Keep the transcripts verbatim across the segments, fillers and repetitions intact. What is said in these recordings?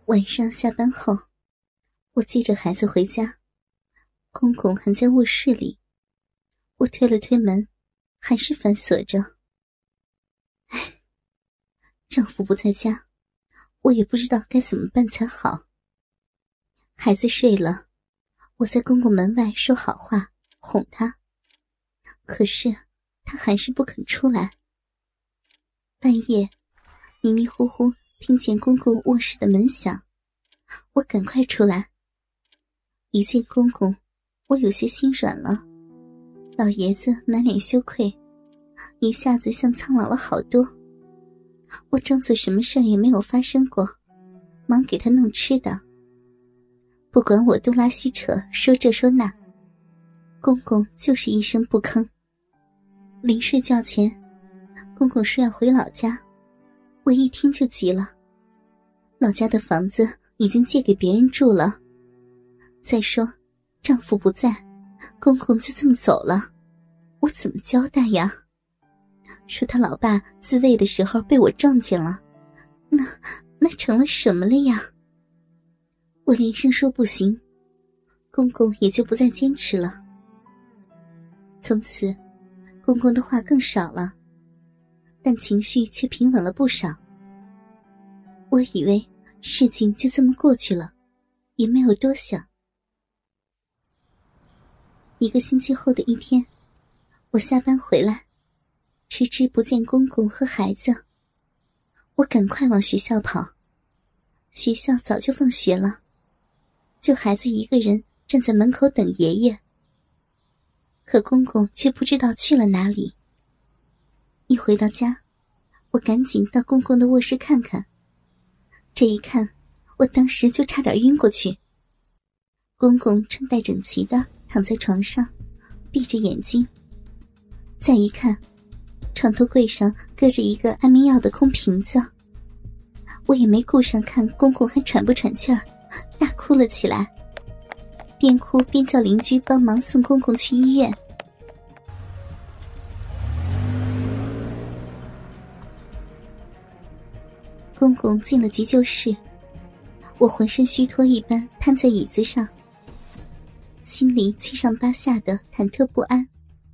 晚上下班后，我接着孩子回家，公公还在卧室里。我推了推门，还是反锁着。唉，丈夫不在家，我也不知道该怎么办才好。孩子睡了，我在公公门外说好话，哄他，可是他还是不肯出来。半夜，迷迷糊糊听见公公卧室的门响，我赶快出来。一见公公，我有些心软了。老爷子满脸羞愧，一下子像苍老了好多。我装作什么事也没有发生过，忙给他弄吃的。不管我东拉西扯，说这说那，公公就是一声不吭。临睡觉前，公公说要回老家，我一听就急了。老家的房子已经借给别人住了，再说丈夫不在，公公就这么走了，我怎么交代呀？说他老爸自卫的时候被我撞见了，那那成了什么了呀？我连声说不行，公公也就不再坚持了。从此公公的话更少了，但情绪却平稳了不少。我以为事情就这么过去了，也没有多想。一个星期后的一天，我下班回来，迟迟不见公公和孩子，我赶快往学校跑。学校早就放学了，就孩子一个人站在门口等爷爷。可公公却不知道去了哪里。一回到家，我赶紧到公公的卧室看看。这一看，我当时就差点晕过去。公公穿戴整齐地躺在床上，闭着眼睛。再一看，床头柜上搁着一个安眠药的空瓶子。我也没顾上看公公还喘不喘气儿，大哭了起来，边哭边叫邻居帮忙送公公去医院。公公进了急救室，我浑身虚脱一般瘫在椅子上，心里七上八下的忐忑不安。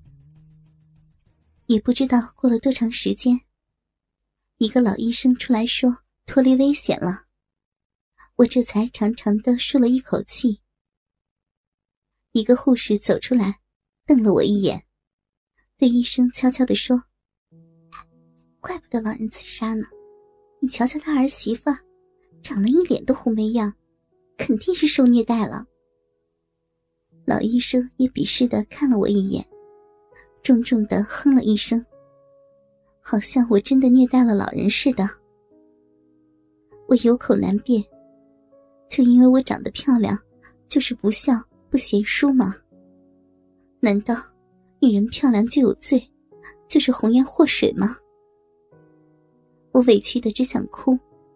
也不知道过了多长时间，一个老医生出来说脱离危险了，我这才长长的舒了一口气。一个护士走出来，瞪了我一眼，对医生悄悄地说：怪不得老人自杀呢，你瞧瞧他儿媳妇，长了一脸的红霉样，肯定是受虐待了。老医生也鄙视地看了我一眼，重重地哼了一声，好像我真的虐待了老人似的。我有口难辩，就因为我长得漂亮，就是不孝不贤淑吗？难道女人漂亮就有罪，就是红颜祸水吗？我委屈的只想哭。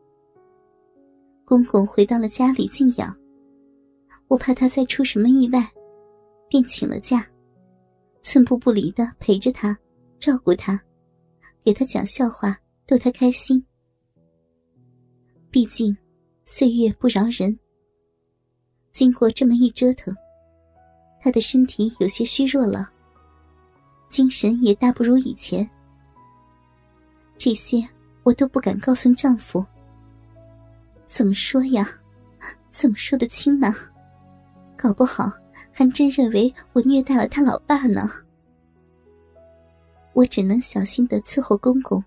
公公回到了家里静养，我怕他再出什么意外，便请了假，寸步不离的陪着他，照顾他，给他讲笑话，逗他开心。毕竟岁月不饶人，经过这么一折腾，他的身体有些虚弱了，精神也大不如以前。这些我都不敢告诉丈夫。怎么说呀？怎么说得清呢？搞不好还真认为我虐待了他老爸呢。我只能小心地伺候公公。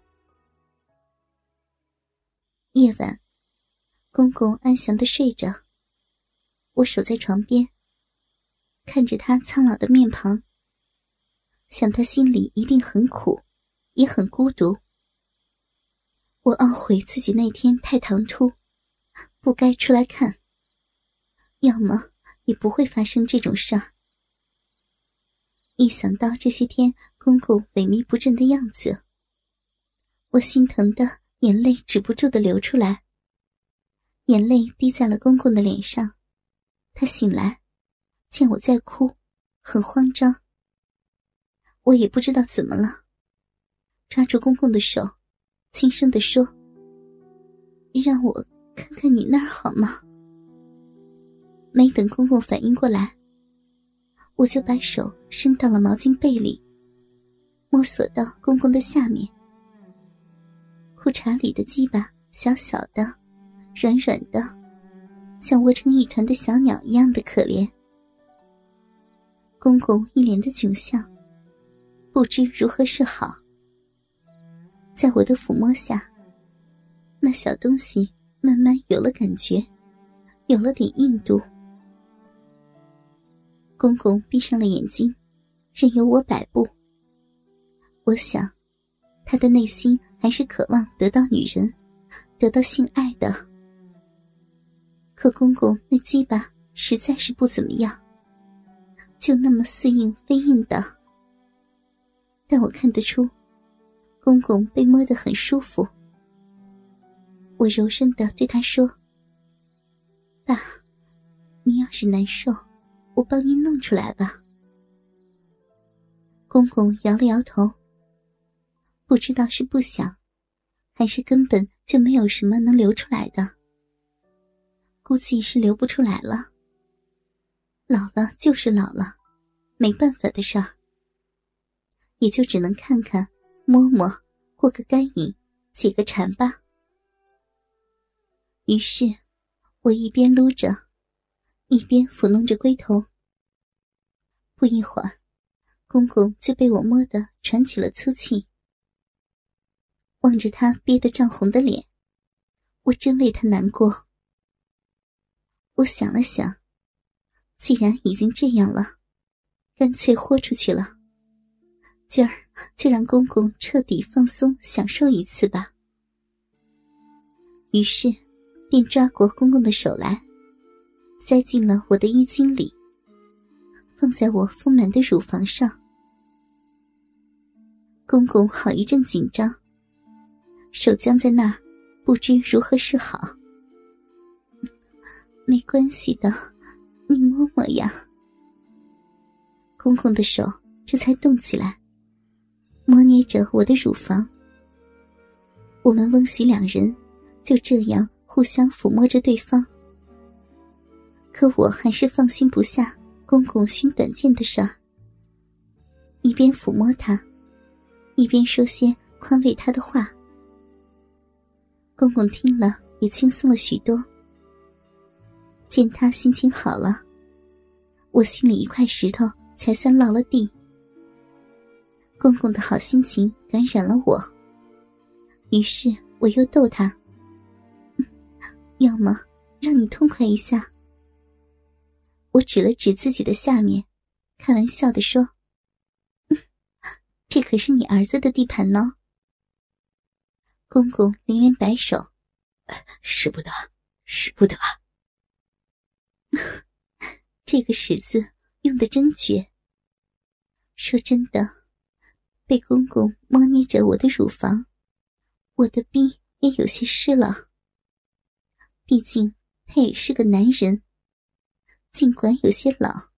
夜晚，公公安详地睡着，我守在床边，看着他苍老的面庞，想他心里一定很苦，也很孤独。我懊悔自己那天太唐突，不该出来看，要么也不会发生这种事儿。一想到这些天公公萎靡不振的样子，我心疼的眼泪止不住的流出来。眼泪滴在了公公的脸上，他醒来，见我在哭，很慌张。我也不知道怎么了，抓住公公的手，轻声地说：让我看看你那儿好吗？没等公公反应过来，我就把手伸到了毛巾被里，摸索到公公的下面。裤衩里的鸡巴小小的，软软的，像窝成一团的小鸟一样的可怜。公公一脸的窘相，不知如何是好。在我的抚摸下，那小东西慢慢有了感觉，有了点硬度。公公闭上了眼睛，任由我摆布。我想他的内心还是渴望得到女人，得到性爱的。可公公那鸡巴实在是不怎么样，就那么似硬非硬的。但我看得出公公被摸得很舒服。我柔声地对他说：爸，你要是难受，我帮您弄出来吧。公公摇了摇头，不知道是不想，还是根本就没有什么能流出来的。估计是流不出来了。老了就是老了，没办法的事儿。也就只能看看摸摸，过个干瘾，解个馋吧。于是我一边撸着，一边抚弄着龟头。不一会儿，公公就被我摸得喘起了粗气。望着他憋得涨红的脸，我真为他难过。我想了想，既然已经这样了，干脆豁出去了。今儿就让公公彻底放松享受一次吧。于是便抓过公公的手来，塞进了我的衣襟里，放在我丰满的乳房上。公公好一阵紧张，手僵在那儿，不知如何是好。没关系的，你摸摸呀。公公的手这才动起来，摸捏着我的乳房。我们翁媳两人就这样互相抚摸着对方。可我还是放心不下公公寻短见的事儿，一边抚摸他，一边说些宽慰他的话。公公听了也轻松了许多。见他心情好了，我心里一块石头才算落了地。公公的好心情感染了我，于是我又逗他：要么让你痛快一下。我指了指自己的下面，开玩笑地说：这可是你儿子的地盘呢。公公连连摆手： 使不得，使不得。 这个使字用得真绝。说真的，被公公摸捏着我的乳房，我的逼也有些湿了。毕竟他也是个男人，尽管有些老，